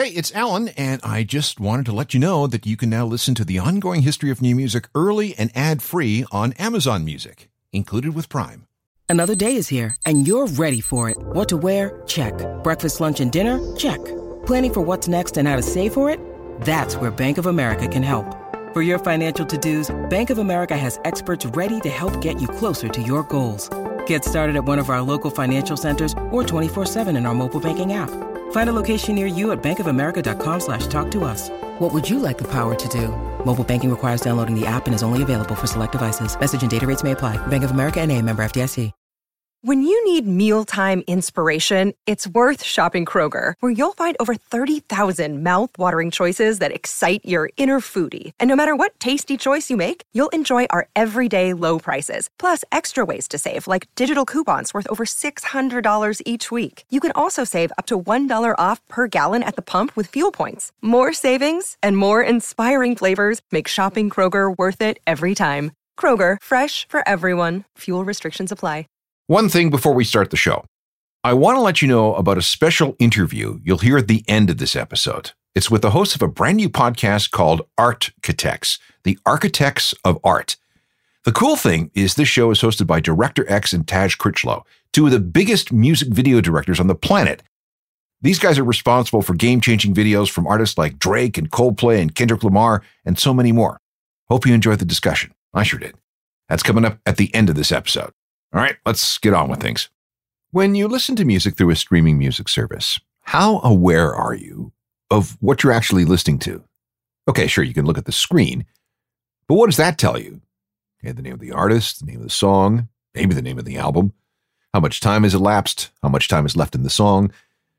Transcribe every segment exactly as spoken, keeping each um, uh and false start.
Hey, it's Alan, and I just wanted to let you know that you can now listen to the ongoing history of new music early and ad-free on Amazon Music, included with Prime. Another day is here, and you're ready for it. What to wear? Check. Breakfast, lunch, and dinner? Check. Planning for what's next and how to save for it? That's where Bank of America can help. For your financial to-dos, Bank of America has experts ready to help get you closer to your goals. Get started at one of our local financial centers or twenty-four seven in our mobile banking app. Find a location near you at bankofamerica.com slash talk to us. What would you like the power to do? Mobile banking requires downloading the app and is only available for select devices. Message and data rates may apply. Bank of America N A, member F D I C. When you need mealtime inspiration, it's worth shopping Kroger, where you'll find over thirty thousand mouth-watering choices that excite your inner foodie. And no matter what tasty choice you make, you'll enjoy our everyday low prices, plus extra ways to save, like digital coupons worth over six hundred dollars each week. You can also save up to one dollar off per gallon at the pump with fuel points. More savings and more inspiring flavors make shopping Kroger worth it every time. Kroger, fresh for everyone. Fuel restrictions apply. One thing before we start the show. I want to let you know about a special interview you'll hear at the end of this episode. It's with the host of a brand new podcast called Architects, the Architects of Art. The cool thing is this show is hosted by Director X and Taj Critchlow, two of the biggest music video directors on the planet. These guys are responsible for game-changing videos from artists like Drake and Coldplay and Kendrick Lamar and so many more. Hope you enjoyed the discussion. I sure did. That's coming up at the end of this episode. All right, let's get on with things. When you listen to music through a streaming music service, how aware are you of what you're actually listening to? Okay, sure, you can look at the screen, but what does that tell you? Okay, the name of the artist, the name of the song, maybe the name of the album, how much time has elapsed, how much time is left in the song.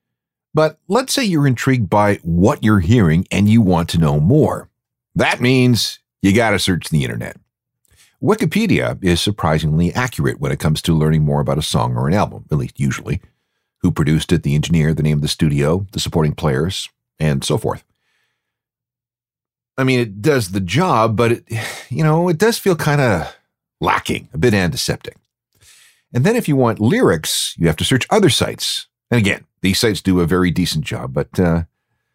But let's say you're intrigued by what you're hearing and you want to know more. That means you got to search the internet. Wikipedia is surprisingly accurate when it comes to learning more about a song or an album, at least usually. Who produced it, the engineer, the name of the studio, the supporting players, and so forth. I mean, it does the job, but it, you know, it does feel kind of lacking, a bit antiseptic. And then if you want lyrics, you have to search other sites. And again, these sites do a very decent job, but uh,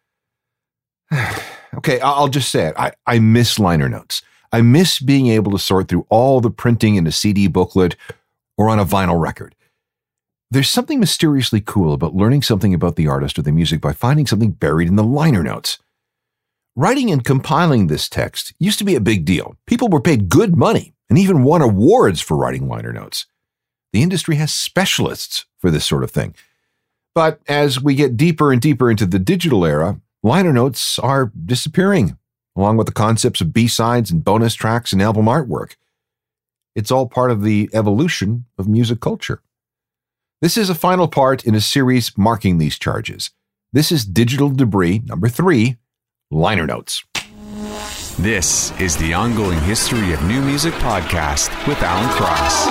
okay, I'll just say it. I, I miss liner notes. I miss being able to sort through all the printing in a C D booklet or on a vinyl record. There's something mysteriously cool about learning something about the artist or the music by finding something buried in the liner notes. Writing and compiling this text used to be a big deal. People were paid good money and even won awards for writing liner notes. The industry has specialists for this sort of thing. But as we get deeper and deeper into the digital era, liner notes are disappearing, along with the concepts of B-sides and bonus tracks and album artwork. It's all part of the evolution of music culture. This is a final part in a series marking these charges. This is Digital Debris number three, Liner Notes. This is the Ongoing History of New Music podcast with Alan Cross.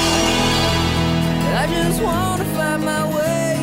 I just want to find my way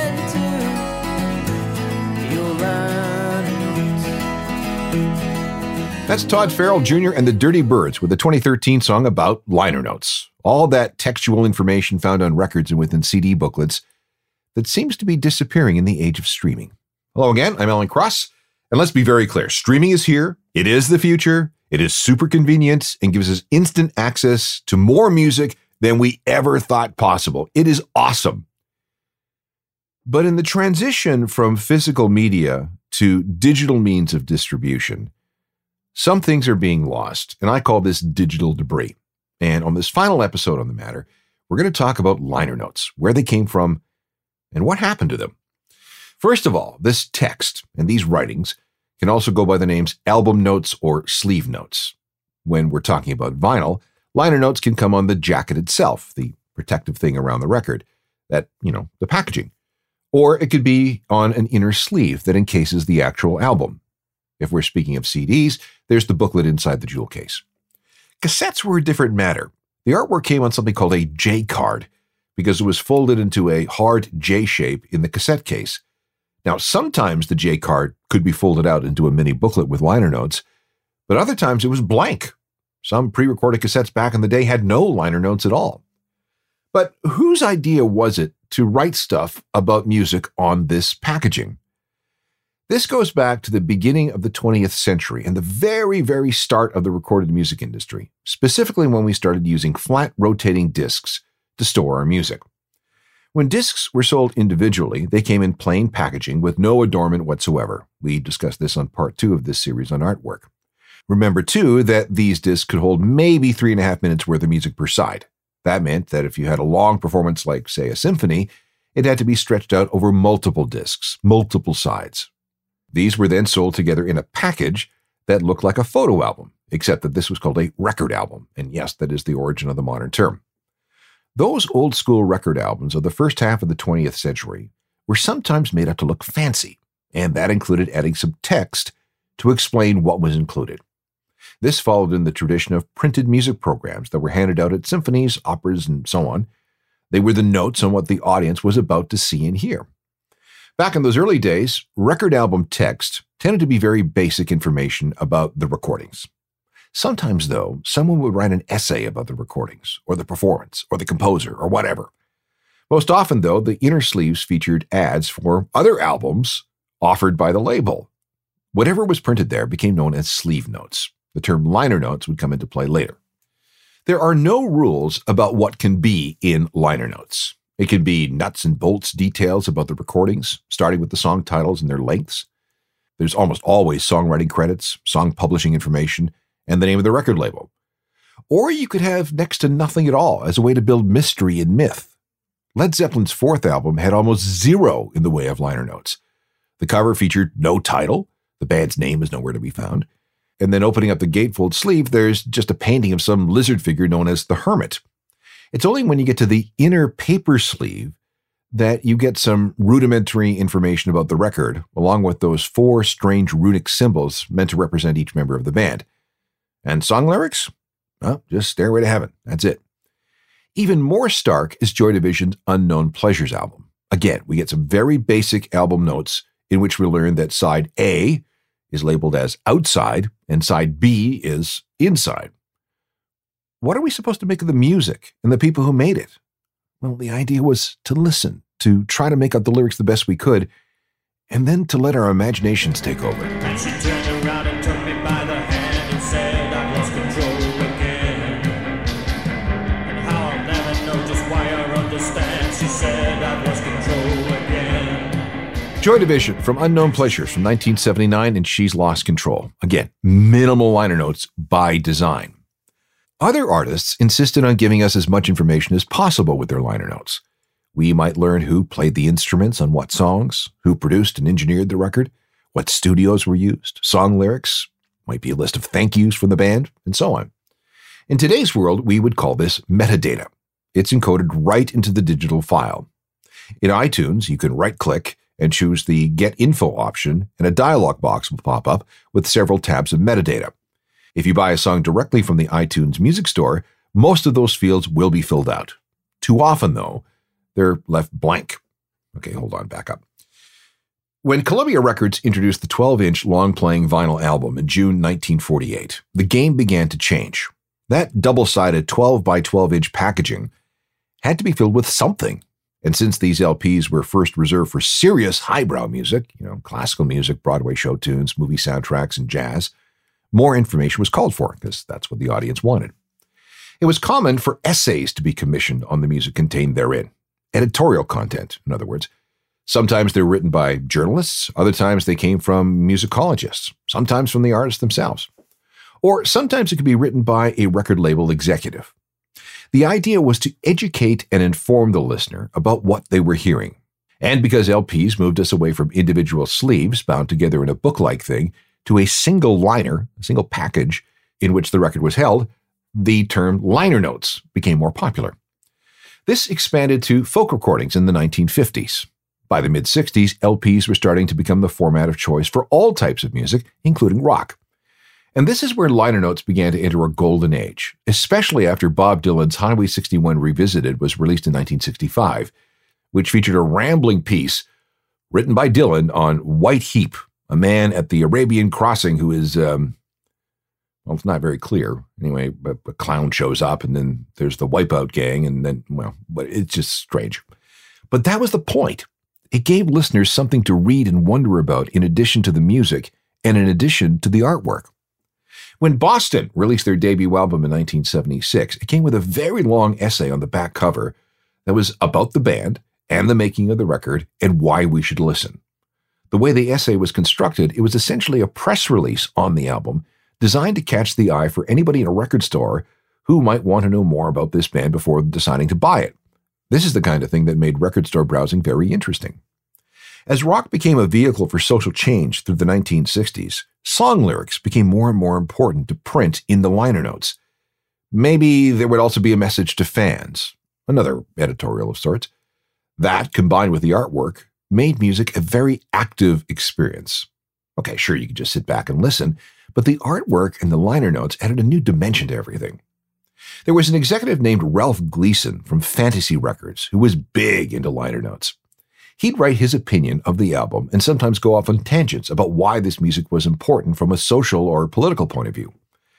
into your liner notes. That's Todd Farrell Junior and the Dirty Birds with a twenty thirteen song about liner notes. All that textual information found on records and within C D booklets that seems to be disappearing in the age of streaming. Hello again, I'm Alan Cross, and let's be very clear. Streaming is here. It is the future. It is super convenient and gives us instant access to more music than we ever thought possible. It is awesome. But in the transition from physical media to digital means of distribution, some things are being lost, and I call this digital debris. And on this final episode on the matter, we're going to talk about liner notes, where they came from, and what happened to them. First of all, this text and these writings can also go by the names album notes or sleeve notes. When we're talking about vinyl, liner notes can come on the jacket itself, the protective thing around the record, that, you know, the packaging. Or it could be on an inner sleeve that encases the actual album. If we're speaking of C Ds, there's the booklet inside the jewel case. Cassettes were a different matter. The artwork came on something called a J card because it was folded into a hard J shape in the cassette case. Now, sometimes the J card could be folded out into a mini booklet with liner notes, but other times it was blank. Some pre-recorded cassettes back in the day had no liner notes at all. But whose idea was it to write stuff about music on this packaging? This goes back to the beginning of the twentieth century and the very, very start of the recorded music industry, specifically when we started using flat rotating discs to store our music. When discs were sold individually, they came in plain packaging with no adornment whatsoever. We discussed this on part two of this series on artwork. Remember, too, that these discs could hold maybe three and a half minutes worth of music per side. That meant that if you had a long performance like, say, a symphony, it had to be stretched out over multiple discs, multiple sides. These were then sold together in a package that looked like a photo album, except that this was called a record album. And yes, that is the origin of the modern term. Those old-school record albums of the first half of the twentieth century were sometimes made up to look fancy, and that included adding some text to explain what was included. This followed in the tradition of printed music programs that were handed out at symphonies, operas, and so on. They were the notes on what the audience was about to see and hear. Back in those early days, record album text tended to be very basic information about the recordings. Sometimes, though, someone would write an essay about the recordings, or the performance, or the composer, or whatever. Most often, though, the inner sleeves featured ads for other albums offered by the label. Whatever was printed there became known as sleeve notes. The term liner notes would come into play later. There are no rules about what can be in liner notes. It can be nuts and bolts details about the recordings, starting with the song titles and their lengths. There's almost always songwriting credits, song publishing information, and the name of the record label. Or you could have next to nothing at all as a way to build mystery and myth. Led Zeppelin's fourth album had almost zero in the way of liner notes. The cover featured no title, the band's name is nowhere to be found, and then opening up the gatefold sleeve, there's just a painting of some lizard figure known as the Hermit. It's only when you get to the inner paper sleeve that you get some rudimentary information about the record, along with those four strange runic symbols meant to represent each member of the band. And song lyrics? Well, just Stairway to Heaven. That's it. Even more stark is Joy Division's Unknown Pleasures album. Again, we get some very basic album notes in which we learn that side A is labeled as outside and side B is inside. What are we supposed to make of the music and the people who made it? Well, the idea was to listen, to try to make out the lyrics the best we could, and then to let our imaginations take over. And she turned around and took me by the hand and said I've lost control again. And how I'll never know just why I understand. She said I've lost control again. Joy Division from Unknown Pleasures from nineteen seventy-nine and She's Lost Control. Again, minimal liner notes by design. Other artists insisted on giving us as much information as possible with their liner notes. We might learn who played the instruments on what songs, who produced and engineered the record, what studios were used, song lyrics, might be a list of thank yous from the band, and so on. In today's world, we would call this metadata. It's encoded right into the digital file. In iTunes, you can right-click and choose the Get Info option, and a dialog box will pop up with several tabs of metadata. If you buy a song directly from the iTunes Music Store, most of those fields will be filled out. Too often, though, they're left blank. Okay, hold on, back up. When Columbia Records introduced the twelve-inch long-playing vinyl album in June nineteen forty-eight, the game began to change. That double-sided twelve by twelve-inch packaging had to be filled with something. And since these L Ps were first reserved for serious highbrow music, you know, classical music, Broadway show tunes, movie soundtracks, and jazz, more information was called for because that's what the audience wanted. It was common for essays to be commissioned on the music contained therein. Editorial content, in other words. Sometimes they were written by journalists, other times they came from musicologists, sometimes from the artists themselves. Or sometimes it could be written by a record label executive. The idea was to educate and inform the listener about what they were hearing. And because L Ps moved us away from individual sleeves bound together in a book-like thing to a single liner, a single package in which the record was held, the term liner notes became more popular. This expanded to folk recordings in the nineteen fifties. By the mid-sixties, L Ps were starting to become the format of choice for all types of music, including rock. And this is where liner notes began to enter a golden age, especially after Bob Dylan's Highway sixty-one Revisited was released in nineteen sixty-five, which featured a rambling piece written by Dylan on White Heap, a man at the Arabian crossing who is, um, well, it's not very clear. Anyway, but a clown shows up, and then there's the Wipeout gang, and then, well, but it's just strange. But that was the point. It gave listeners something to read and wonder about in addition to the music and in addition to the artwork. When Boston released their debut album in nineteen seventy-six, it came with a very long essay on the back cover that was about the band and the making of the record and why we should listen. The way the essay was constructed, it was essentially a press release on the album designed to catch the eye for anybody in a record store who might want to know more about this band before deciding to buy it. This is the kind of thing that made record store browsing very interesting. As rock became a vehicle for social change through the nineteen sixties, song lyrics became more and more important to print in the liner notes. Maybe there would also be a message to fans, another editorial of sorts. That, combined with the artwork, made music a very active experience. Okay, sure, you could just sit back and listen, but the artwork and the liner notes added a new dimension to everything. There was an executive named Ralph Gleason from Fantasy Records who was big into liner notes. He'd write his opinion of the album and sometimes go off on tangents about why this music was important from a social or political point of view.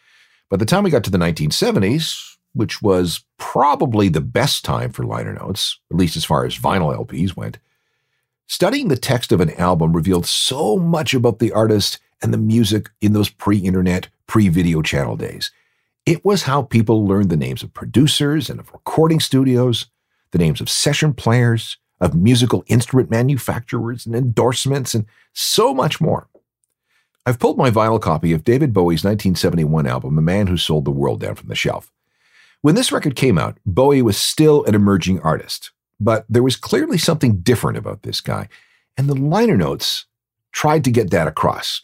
By the time we got to the nineteen seventies, which was probably the best time for liner notes, at least as far as vinyl L Ps went, studying the text of an album revealed so much about the artist and the music in those pre-internet, pre-video channel days. It was how people learned the names of producers and of recording studios, the names of session players, of musical instrument manufacturers and endorsements, and so much more. I've pulled my vinyl copy of David Bowie's nineteen seventy-one album, The Man Who Sold the World, down from the shelf. When this record came out, Bowie was still an emerging artist, but there was clearly something different about this guy, and the liner notes tried to get that across.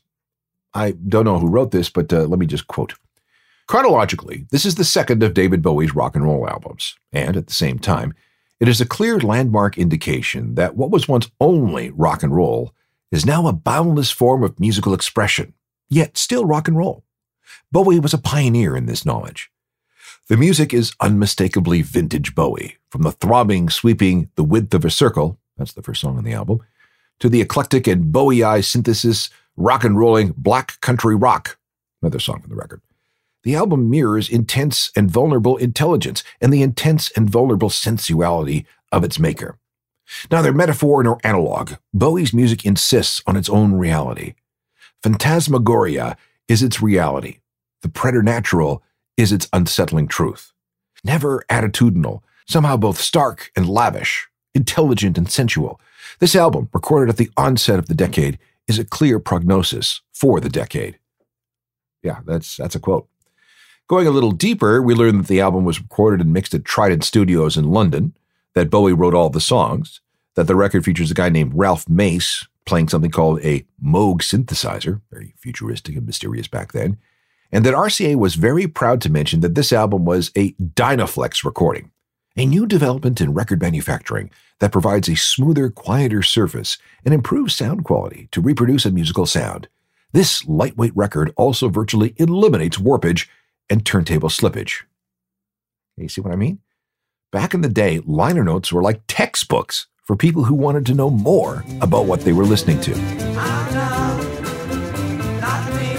I don't know who wrote this, but uh, let me just quote. Chronologically, this is the second of David Bowie's rock and roll albums, and at the same time, it is a clear landmark indication that what was once only rock and roll is now a boundless form of musical expression, yet still rock and roll. Bowie was a pioneer in this knowledge. The music is unmistakably vintage Bowie, from the throbbing, sweeping The Width of a Circle, that's the first song on the album, to the eclectic and Bowie-eye synthesis, rock and rolling Black Country Rock, another song from the record. The album mirrors intense and vulnerable intelligence and the intense and vulnerable sensuality of its maker. Neither metaphor nor analog, Bowie's music insists on its own reality. Phantasmagoria is its reality. The preternatural is its unsettling truth. Never attitudinal, somehow both stark and lavish, intelligent and sensual. This album, recorded at the onset of the decade, is a clear prognosis for the decade. Yeah, that's that's a quote. Going a little deeper, we learn that the album was recorded and mixed at Trident Studios in London, that Bowie wrote all the songs, that the record features a guy named Ralph Mace playing something called a Moog synthesizer, very futuristic and mysterious back then, and that R C A was very proud to mention that this album was a Dynaflex recording, a new development in record manufacturing that provides a smoother, quieter surface and improves sound quality to reproduce a musical sound. This lightweight record also virtually eliminates warpage and turntable slippage. You see what I mean? Back in the day, liner notes were like textbooks for people who wanted to know more about what they were listening to. I know, not me.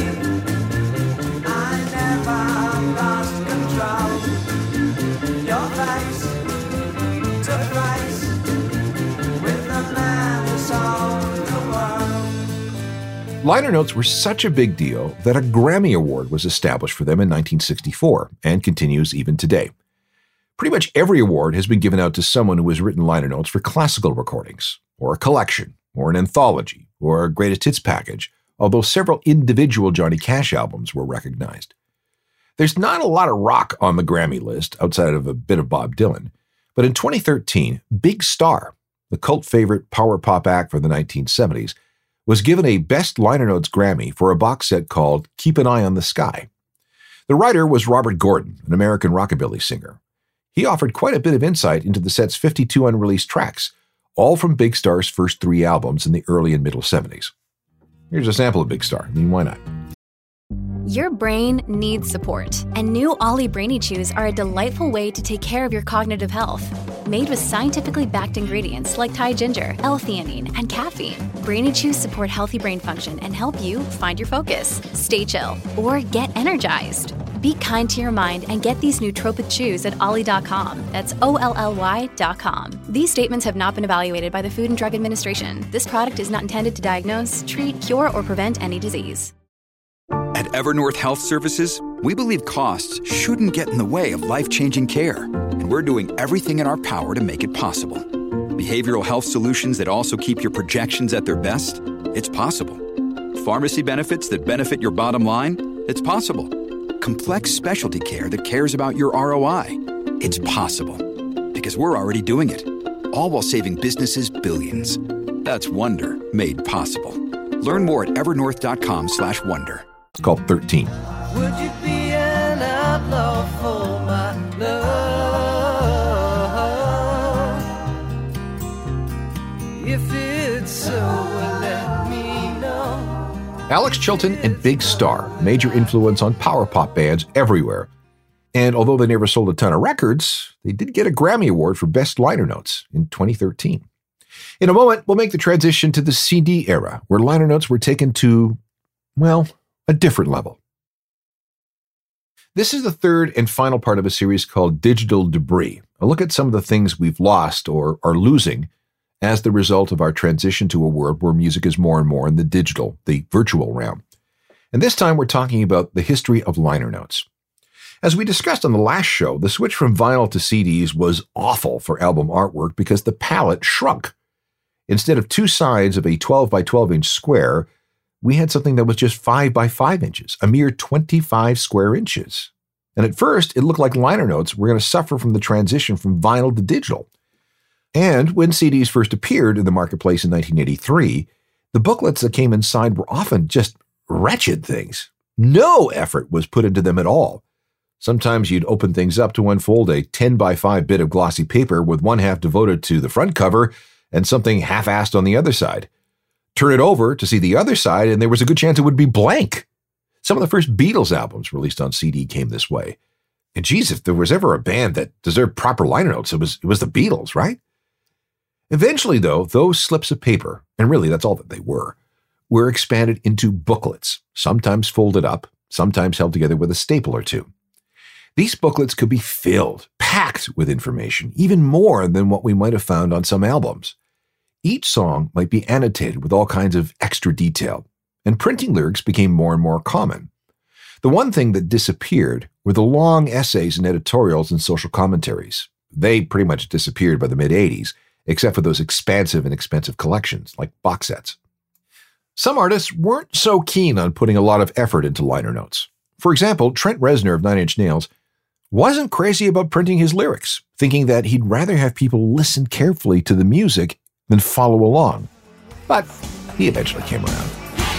I never lost control. Your face took place with the man who sold the world. Liner notes were such a big deal that a Grammy Award was established for them in nineteen sixty-four and continues even today. Pretty much every award has been given out to someone who has written liner notes for classical recordings, or a collection, or an anthology, or a greatest hits package, although several individual Johnny Cash albums were recognized. There's not a lot of rock on the Grammy list outside of a bit of Bob Dylan, but in twenty thirteen, Big Star, the cult favorite power pop act for the nineteen seventies, was given a Best Liner Notes Grammy for a box set called Keep an Eye on the Sky. The writer was Robert Gordon, an American rockabilly singer. He offered quite a bit of insight into the set's fifty-two unreleased tracks, all from Big Star's first three albums in the early and middle seventies. Here's a sample of Big Star. I mean, why not? Your brain needs support, and new Ollie Brainy Chews are a delightful way to take care of your cognitive health. Made with scientifically backed ingredients like Thai ginger, L-theanine, and caffeine, Brainy Chews support healthy brain function and help you find your focus, stay chill, or get energized. Be kind to your mind and get these nootropic chews at olly dot com. That's O L L Y dot com. These statements have not been evaluated by the Food and Drug Administration. This product is not intended to diagnose, treat, cure, or prevent any disease. At Evernorth Health Services, we believe costs shouldn't get in the way of life-changing care, and we're doing everything in our power to make it possible. Behavioral health solutions that also keep your projections at their best? It's possible. Pharmacy benefits that benefit your bottom line? It's possible. Complex specialty care that cares about your R O I? It's possible. Because we're already doing it. All while saving businesses billions. That's Wonder made possible. Learn more at evernorth dot com slash wonder. It's called thirteen. Would you be an outlaw for my love? If it's so, well, let me know. Alex Chilton and Big Star, major influence on power pop bands everywhere. And although they never sold a ton of records, they did get a Grammy Award for Best Liner Notes in twenty thirteen. In a moment, we'll make the transition to the C D era, where liner notes were taken to, well, a different level. This is the third and final part of a series called Digital Debris, a look at some of the things we've lost or are losing as the result of our transition to a world where music is more and more in the digital, the virtual realm. And this time we're talking about the history of liner notes. As we discussed on the last show, the switch from vinyl to C Ds was awful for album artwork because the palette shrunk. Instead of two sides of a twelve by twelve inch square, we had something that was just five by five inches, a mere twenty-five square inches. And at first, it looked like liner notes were going to suffer from the transition from vinyl to digital. And when C Ds first appeared in the marketplace in nineteen eighty-three, the booklets that came inside were often just wretched things. No effort was put into them at all. Sometimes you'd open things up to unfold a ten by five bit of glossy paper with one half devoted to the front cover and something half-assed on the other side. Turn it over to see the other side, and there was a good chance it would be blank. Some of the first Beatles albums released on C D came this way. And geez, if there was ever a band that deserved proper liner notes, it was, it was the Beatles, right? Eventually, though, those slips of paper, and really that's all that they were, were expanded into booklets, sometimes folded up, sometimes held together with a staple or two. These booklets could be filled, packed with information, even more than what we might have found on some albums. Each song might be annotated with all kinds of extra detail, and printing lyrics became more and more common. The one thing that disappeared were the long essays and editorials and social commentaries. They pretty much disappeared by the mid-eighties, except for those expansive and expensive collections like box sets. Some artists weren't so keen on putting a lot of effort into liner notes. For example, Trent Reznor of Nine Inch Nails wasn't crazy about printing his lyrics, thinking that he'd rather have people listen carefully to the music than follow along. But he eventually came around.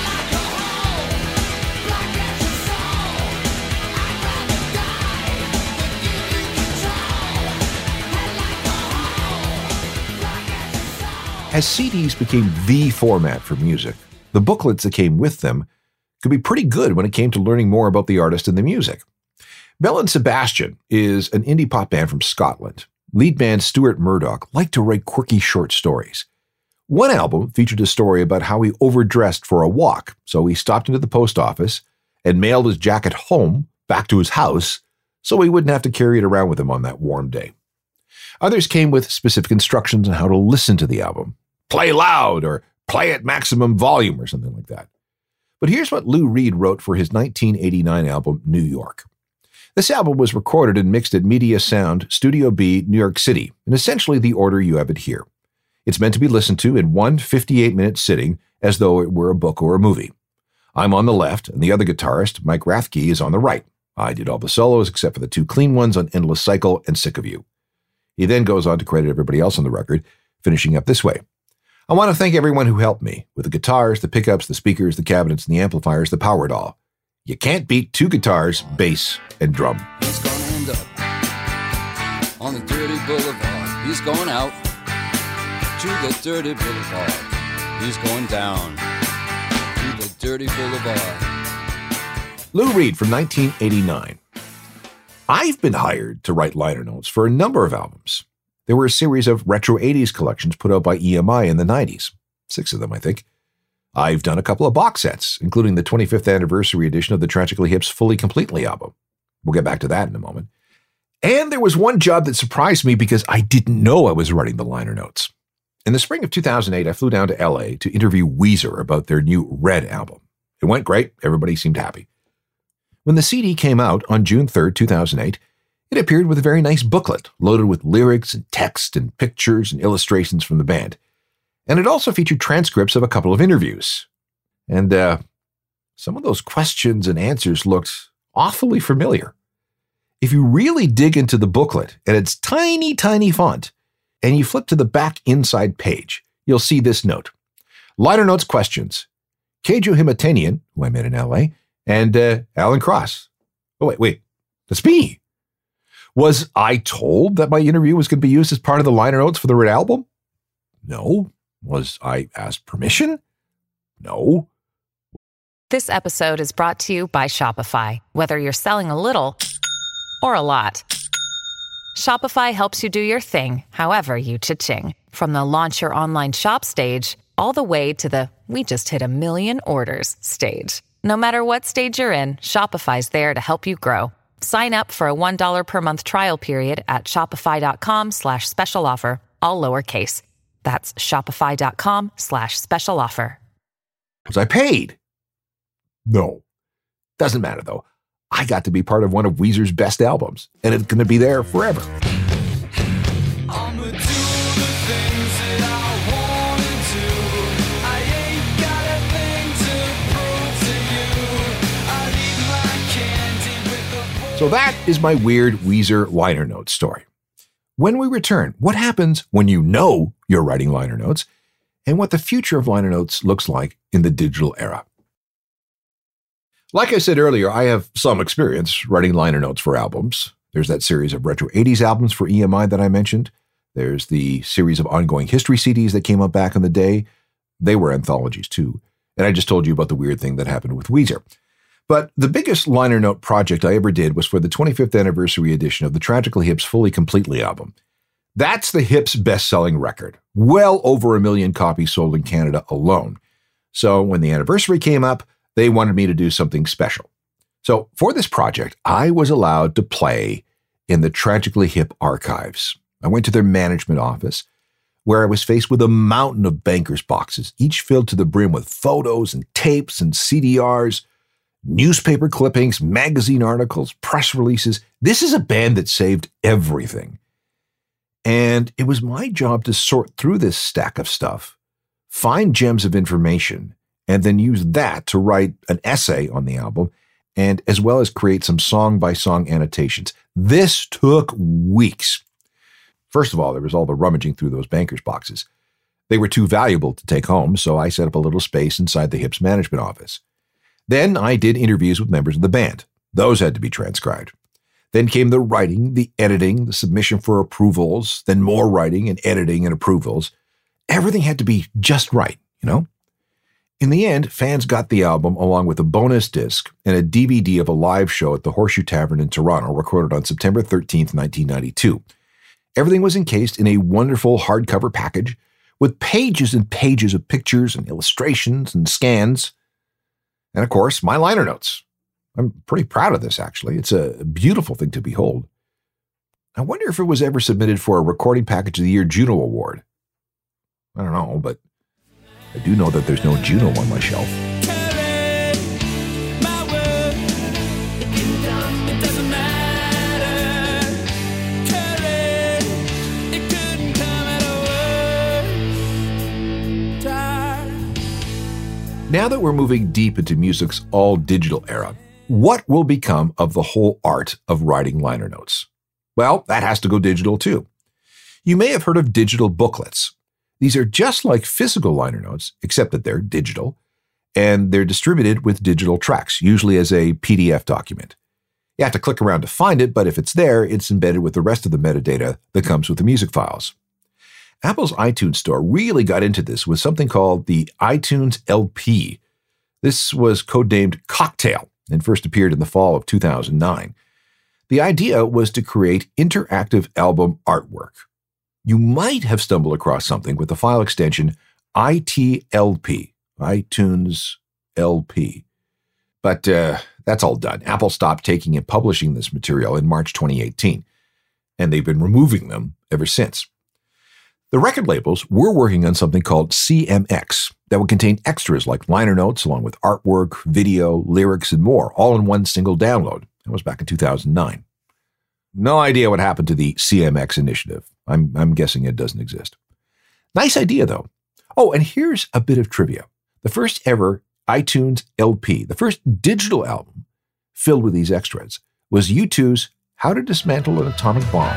As C Ds became the format for music, the booklets that came with them could be pretty good when it came to learning more about the artist and the music. Belle and Sebastian is an indie pop band from Scotland. Lead band Stuart Murdoch liked to write quirky short stories. One album featured a story about how he overdressed for a walk, so he stopped into the post office and mailed his jacket home, back to his house, so he wouldn't have to carry it around with him on that warm day. Others came with specific instructions on how to listen to the album. Play loud, or play at maximum volume, or something like that. But here's what Lou Reed wrote for his nineteen eighty-nine album, New York. This album was recorded and mixed at Media Sound, Studio B, New York City, in essentially the order you have it here. It's meant to be listened to in one fifty-eight minute sitting, as though it were a book or a movie. I'm on the left, and the other guitarist, Mike Rathke, is on the right. I did all the solos except for the two clean ones on Endless Cycle and Sick of You. He then goes on to credit everybody else on the record, finishing up this way. I want to thank everyone who helped me with the guitars, the pickups, the speakers, the cabinets, and the amplifiers, the power it all. You can't beat two guitars, bass, and drum. He's gonna end up on the dirty boulevard. He's going out to the dirty boulevard. He's going down to the dirty boulevard. Lou Reed from nineteen eighty-nine. I've been hired to write liner notes for a number of albums. There were a series of retro eighties collections put out by E M I in the nineties. Six of them, I think. I've done a couple of box sets, including the twenty-fifth anniversary edition of the Tragically Hip's Fully Completely album. We'll get back to that in a moment. And there was one job that surprised me because I didn't know I was writing the liner notes. In the spring of two thousand eight, I flew down to L A to interview Weezer about their new Red album. It went great. Everybody seemed happy. When the C D came out on June third, two thousand eight, it appeared with a very nice booklet loaded with lyrics and text and pictures and illustrations from the band. And it also featured transcripts of a couple of interviews. And uh, some of those questions and answers looked awfully familiar. If you really dig into the booklet, and it's tiny, tiny font, and you flip to the back inside page, you'll see this note. Liner notes questions. Keijo Himatanian, who I met in L A, and uh, Alan Cross. Oh, wait, wait. That's me. Was I told that my interview was going to be used as part of the liner notes for the Red album? No. Was I asked permission? No. This episode is brought to you by Shopify. Whether you're selling a little or a lot, Shopify helps you do your thing, however you cha-ching. From the launch your online shop stage, all the way to the we just hit a million orders stage. No matter what stage you're in, Shopify's there to help you grow. Sign up for a one dollar per month trial period at shopify.com slash special offer, all lowercase. That's shopify.com slash special offer. Was I paid? No. Doesn't matter, though. I got to be part of one of Weezer's best albums, and it's going to be there forever. So that is my weird Weezer liner notes story. When we return, what happens when you know you're writing liner notes, and what the future of liner notes looks like in the digital era. Like I said earlier, I have some experience writing liner notes for albums. There's that series of retro eighties albums for E M I that I mentioned. There's the series of ongoing history C Ds that came up back in the day. They were anthologies too. And I just told you about the weird thing that happened with Weezer. But the biggest liner note project I ever did was for the twenty-fifth anniversary edition of the Tragically Hip's Fully Completely album. That's the Hip's best-selling record. Well over a million copies sold in Canada alone. So when the anniversary came up, they wanted me to do something special. So for this project, I was allowed to play in the Tragically Hip archives. I went to their management office, where I was faced with a mountain of bankers' boxes, each filled to the brim with photos and tapes and C D Rs, newspaper clippings, magazine articles, press releases. This is a band that saved everything. And it was my job to sort through this stack of stuff, find gems of information, and then use that to write an essay on the album, and as well as create some song-by-song annotations. This took weeks. First of all, there was all the rummaging through those bankers' boxes. They were too valuable to take home, so I set up a little space inside the Hip's management office. Then I did interviews with members of the band. Those had to be transcribed. Then came the writing, the editing, the submission for approvals, then more writing and editing and approvals. Everything had to be just right, you know? In the end, fans got the album along with a bonus disc and a D V D of a live show at the Horseshoe Tavern in Toronto, recorded on September thirteenth, nineteen ninety-two. Everything was encased in a wonderful hardcover package with pages and pages of pictures and illustrations and scans. And of course, my liner notes. I'm pretty proud of this, actually. It's a beautiful thing to behold. I wonder if it was ever submitted for a Recording Package of the Year Juno Award. I don't know, but I do know that there's no Juno on my shelf. Now that we're moving deep into music's all-digital era, what will become of the whole art of writing liner notes? Well, that has to go digital too. You may have heard of digital booklets. These are just like physical liner notes, except that they're digital, and they're distributed with digital tracks, usually as a P D F document. You have to click around to find it, but if it's there, it's embedded with the rest of the metadata that comes with the music files. Apple's iTunes Store really got into this with something called the iTunes L P. This was codenamed Cocktail and first appeared in the fall of two thousand nine. The idea was to create interactive album artwork. You might have stumbled across something with the file extension I T L P, iTunes L P. But uh, that's all done. Apple stopped taking and publishing this material in March twenty eighteen, and they've been removing them ever since. The record labels were working on something called C M X that would contain extras like liner notes along with artwork, video, lyrics, and more, all in one single download. That was back in two thousand nine. No idea what happened to the C M X initiative. I'm, I'm guessing it doesn't exist. Nice idea, though. Oh, and here's a bit of trivia. The first ever iTunes L P, the first digital album filled with these extras, was U two's How to Dismantle an Atomic Bomb.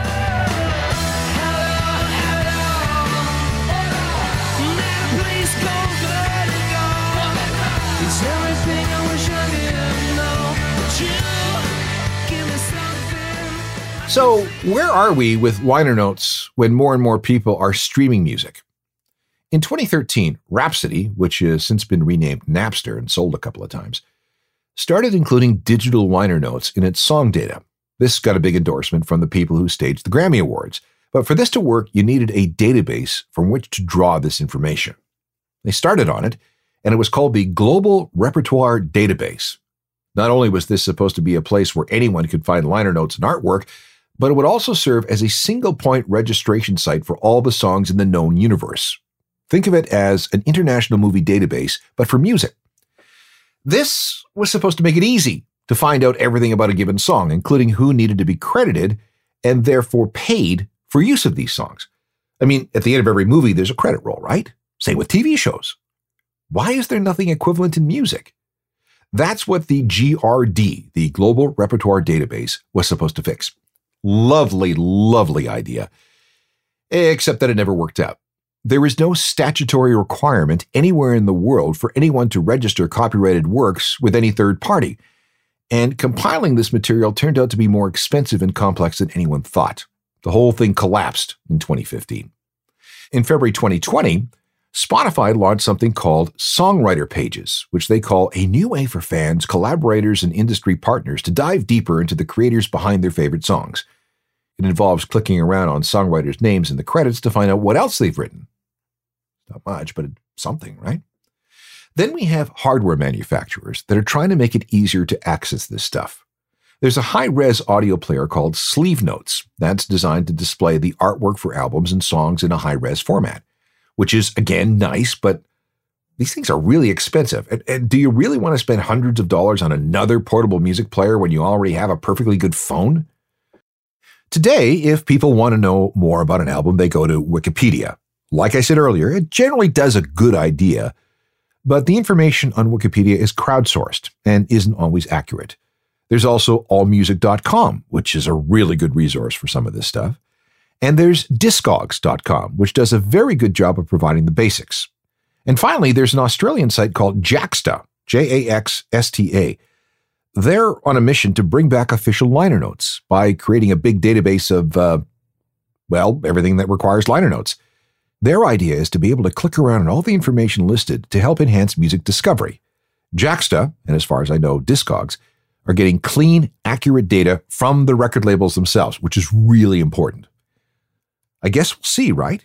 So, where are we with liner notes when more and more people are streaming music? In twenty thirteen, Rhapsody, which has since been renamed Napster and sold a couple of times, started including digital liner notes in its song data. This got a big endorsement from the people who staged the Grammy Awards. But for this to work, you needed a database from which to draw this information. They started on it, and it was called the Global Repertoire Database. Not only was this supposed to be a place where anyone could find liner notes and artwork, but it would also serve as a single-point registration site for all the songs in the known universe. Think of it as an international movie database, but for music. This was supposed to make it easy to find out everything about a given song, including who needed to be credited and therefore paid for use of these songs. I mean, at the end of every movie, there's a credit roll, right? Same with T V shows. Why is there nothing equivalent in music? That's what the G R D, the Global Repertoire Database, was supposed to fix. Lovely, lovely idea. Except that it never worked out. There is no statutory requirement anywhere in the world for anyone to register copyrighted works with any third party. And compiling this material turned out to be more expensive and complex than anyone thought. The whole thing collapsed in twenty fifteen. In February twenty twenty, Spotify launched something called Songwriter Pages, which they call a new way for fans, collaborators, and industry partners to dive deeper into the creators behind their favorite songs. It involves clicking around on songwriters' names in the credits to find out what else they've written. Not much, but something, right? Then we have hardware manufacturers that are trying to make it easier to access this stuff. There's a high-res audio player called Sleeve Notes that's designed to display the artwork for albums and songs in a high-res format, which is, again, nice, but these things are really expensive. And, and do you really want to spend hundreds of dollars on another portable music player when you already have a perfectly good phone? Today, if people want to know more about an album, they go to Wikipedia. Like I said earlier, it generally does a good idea, but the information on Wikipedia is crowdsourced and isn't always accurate. There's also all music dot com, which is a really good resource for some of this stuff. And there's discogs dot com, which does a very good job of providing the basics. And finally, there's an Australian site called Jaxsta, J A X S T A. They're on a mission to bring back official liner notes by creating a big database of, uh, well, everything that requires liner notes. Their idea is to be able to click around on all the information listed to help enhance music discovery. Jaxsta, and as far as I know, Discogs, are getting clean, accurate data from the record labels themselves, which is really important. I guess we'll see, right?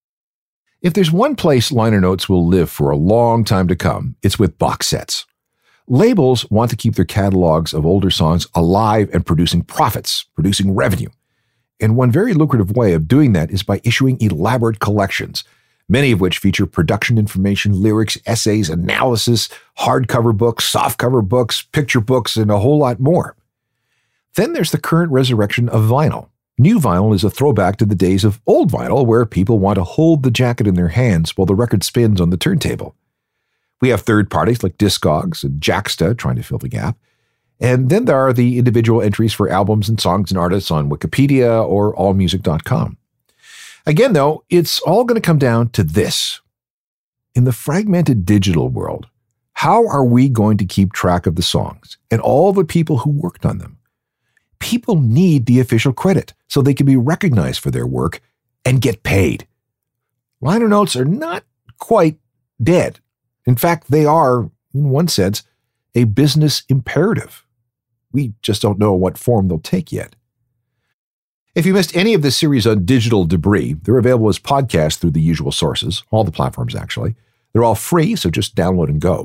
If there's one place liner notes will live for a long time to come, it's with box sets. Labels want to keep their catalogs of older songs alive and producing profits, producing revenue. And one very lucrative way of doing that is by issuing elaborate collections, many of which feature production information, lyrics, essays, analysis, hardcover books, softcover books, picture books, and a whole lot more. Then there's the current resurrection of vinyl. New vinyl is a throwback to the days of old vinyl, where people want to hold the jacket in their hands while the record spins on the turntable. We have third parties like Discogs and Jaxsta trying to fill the gap. And then there are the individual entries for albums and songs and artists on Wikipedia or all music dot com. Again, though, it's all going to come down to this. In the fragmented digital world, how are we going to keep track of the songs and all the people who worked on them? People need the official credit so they can be recognized for their work and get paid. Liner notes are not quite dead. In fact, they are, in one sense, a business imperative. We just don't know what form they'll take yet. If you missed any of this series on digital debris, they're available as podcasts through the usual sources, all the platforms actually. They're all free, so just download and go.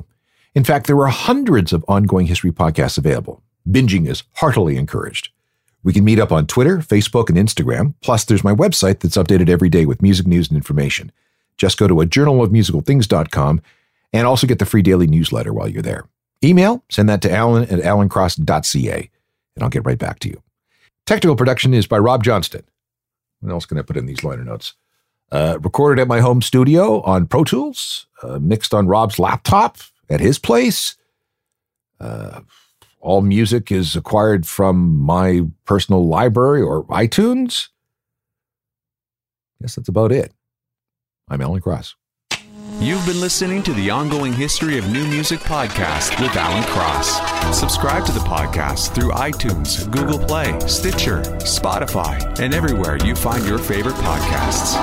In fact, there are hundreds of ongoing history podcasts available. Binging is heartily encouraged. We can meet up on Twitter, Facebook, and Instagram. Plus, there's my website that's updated every day with music news and information. Just go to a journal of musical things dot com and also get the free daily newsletter while you're there. Email, send that to alan at alan cross dot c a, and I'll get right back to you. Technical production is by Rob Johnston. What else can I put in these liner notes? Uh, recorded at my home studio on Pro Tools, uh, mixed on Rob's laptop at his place. Uh, all music is acquired from my personal library or iTunes. Guess that's about it. I'm Alan Cross. You've been listening to the Ongoing History of New Music podcast with Alan Cross. Subscribe to the podcast through iTunes, Google Play, Stitcher, Spotify, and everywhere you find your favorite podcasts.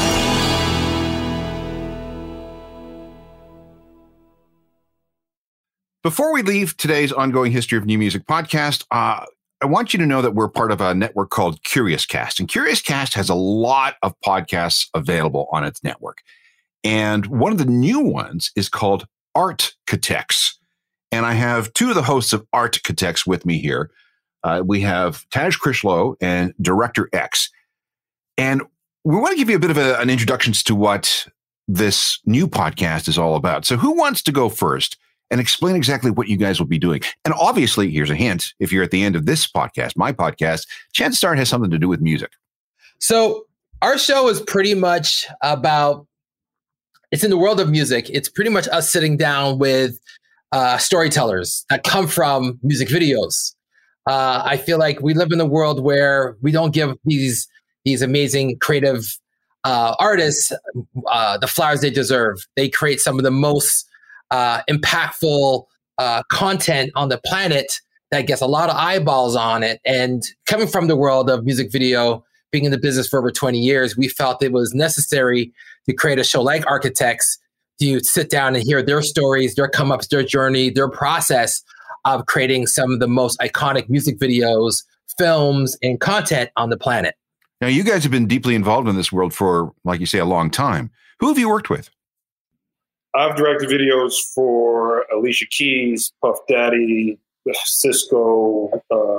Before we leave today's Ongoing History of New Music podcast, uh, I want you to know that we're part of a network called CuriousCast. And CuriousCast has a lot of podcasts available on its network. And one of the new ones is called Artcatechs. And I have two of the hosts of Artcatechs with me here. Uh, we have Taj Critchlow and Director X. And we want to give you a bit of a, an introduction to what this new podcast is all about. So who wants to go first and explain exactly what you guys will be doing? And obviously, here's a hint. If you're at the end of this podcast, my podcast, Chance Start has something to do with music. So our show is pretty much about, it's in the world of music. It's pretty much us sitting down with uh, storytellers that come from music videos. Uh, I feel like we live in a world where we don't give these these amazing creative uh, artists uh, the flowers they deserve. They create some of the most uh, impactful uh, content on the planet that gets a lot of eyeballs on it. And coming from the world of music video, being in the business for over twenty years, we felt it was necessary to create a show like Architects, to sit down and hear their stories, their come-ups, their journey, their process of creating some of the most iconic music videos, films, and content on the planet. Now, you guys have been deeply involved in this world for, like you say, a long time. Who have you worked with? I've directed videos for Alicia Keys, Puff Daddy, Cisco,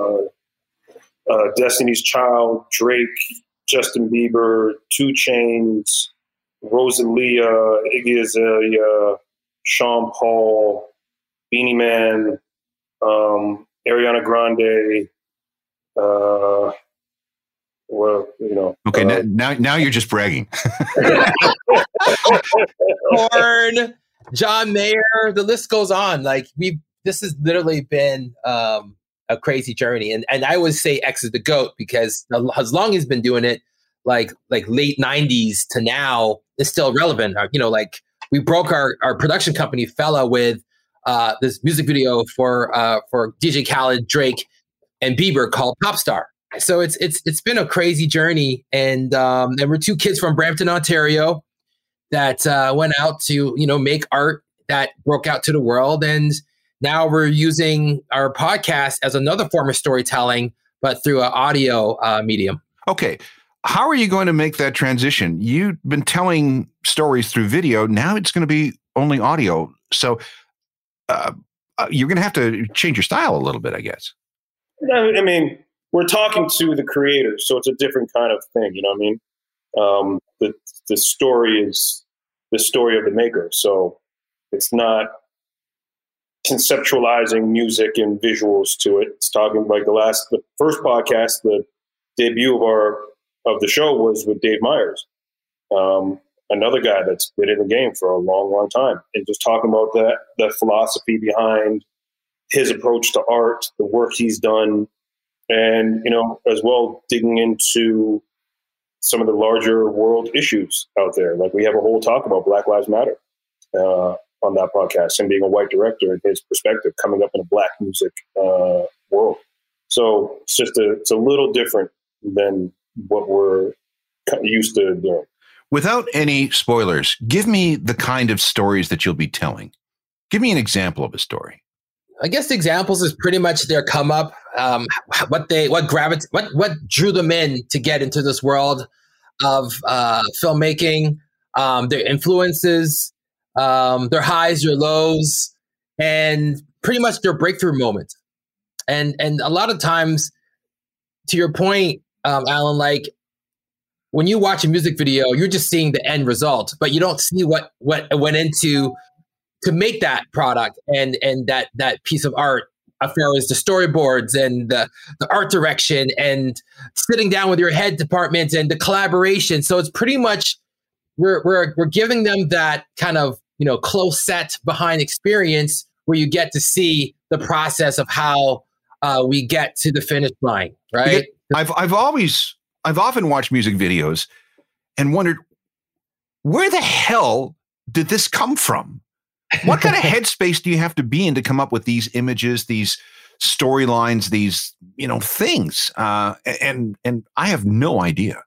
uh, uh, Destiny's Child, Drake, Justin Bieber, two Chainz, Rosalia, Iggy Azalea, Sean Paul, Beanie Man, um, Ariana Grande. Uh, well, you know. Okay, uh, now now you're just bragging. Korn, John Mayer, the list goes on. Like we, this has literally been um, a crazy journey, and and I always say X is the GOAT because as long as he's been doing it, like like late nineties to now, it's still relevant. Uh, you know, like we broke our, our production company Fella with uh, this music video for uh, for D J Khaled, Drake, and Bieber called Popstar. So it's it's it's been a crazy journey, and um, and we're two kids from Brampton, Ontario, that uh, went out to you know make art that broke out to the world, and now we're using our podcast as another form of storytelling, but through an audio uh, medium. Okay. How are you going to make that transition? You've been telling stories through video. Now it's going to be only audio. So uh, uh, you're going to have to change your style a little bit, I guess. I mean, we're talking to the creators, so it's a different kind of thing. You know what I mean? Um, the the story is the story of the maker. So it's not conceptualizing music and visuals to it. It's talking like the last, the first podcast, the debut of our of the show was with Dave Myers, um, another guy that's been in the game for a long, long time, and just talking about that, the philosophy behind his approach to art, the work he's done, and, you know, as well digging into some of the larger world issues out there. Like we have a whole talk about Black Lives Matter uh, on that podcast, and being a white director and his perspective coming up in a Black music uh, world. So it's just a, it's a little different than what we're used to doing. Without any spoilers, give me the kind of stories that you'll be telling. Give me an example of a story. I guess the examples is pretty much their come up, um, what they, what gravity, what, what drew them in to get into this world of uh, filmmaking, um, their influences, um, their highs, their lows, and pretty much their breakthrough moments. And and a lot of times, to your point, um, Alan, like when you watch a music video, you're just seeing the end result, but you don't see what what went into to make that product and and that that piece of art, as far as the storyboards and the, the art direction and sitting down with your head department and the collaboration. So it's pretty much we're we're we're giving them that kind of, you know, close set behind experience where you get to see the process of how uh, we get to the finish line, right? I've I've always I've often watched music videos and wondered, where the hell did this come from? What kind of headspace do you have to be in to come up with these images, these storylines, these, you know, things? Uh, and and I have no idea.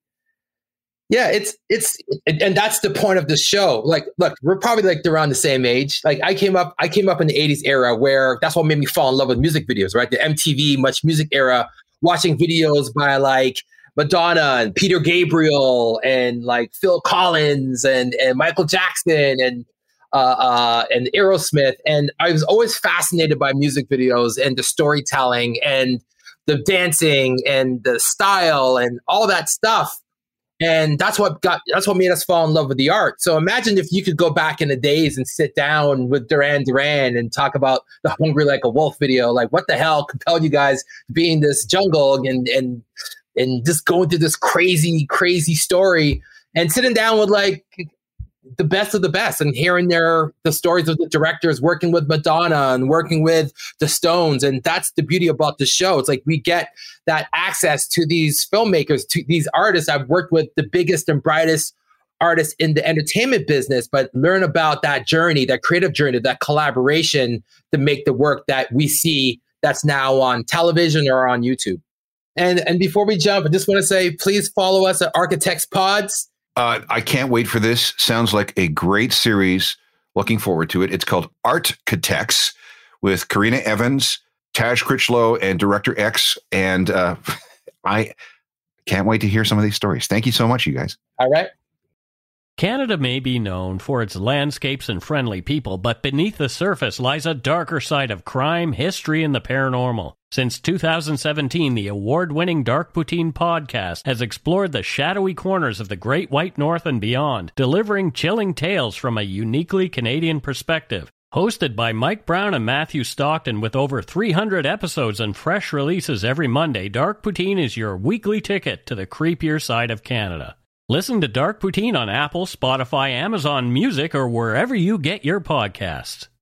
Yeah, it's it's and that's the point of the show. Like, look, we're probably like around the same age. Like, I came up, I came up in the eighties era where that's what made me fall in love with music videos, right? The M T V Much Music era, watching videos by like Madonna and Peter Gabriel and like Phil Collins and and Michael Jackson and uh, uh, and Aerosmith. And I was always fascinated by music videos and the storytelling and the dancing and the style and all that stuff. And that's what got, that's what made us fall in love with the art. So imagine if you could go back in the days and sit down with Duran Duran and talk about the Hungry Like a Wolf video. Like, what the hell compelled you guys to be in this jungle and, and, and just going through this crazy, crazy story and sitting down with like the best of the best and hearing their, the stories of the directors working with Madonna and working with the Stones. And that's the beauty about the show. It's like we get that access to these filmmakers, to these artists. I've worked with the biggest and brightest artists in the entertainment business, but learn about that journey, that creative journey, that collaboration to make the work that we see that's now on television or on YouTube. And, and before we jump, I just want to say, please follow us at Architects Pods. Uh, I can't wait for this. Sounds like a great series. Looking forward to it. It's called Architects with Karina Evans, Taj Critchlow, and Director X. And uh, I can't wait to hear some of these stories. Thank you so much, you guys. All right. Canada may be known for its landscapes and friendly people, but beneath the surface lies a darker side of crime, history, and the paranormal. Since two thousand seventeen, the award-winning Dark Poutine podcast has explored the shadowy corners of the Great White North and beyond, delivering chilling tales from a uniquely Canadian perspective. Hosted by Mike Brown and Matthew Stockton with over three hundred episodes and fresh releases every Monday, Dark Poutine is your weekly ticket to the creepier side of Canada. Listen to Dark Poutine on Apple, Spotify, Amazon Music, or wherever you get your podcasts.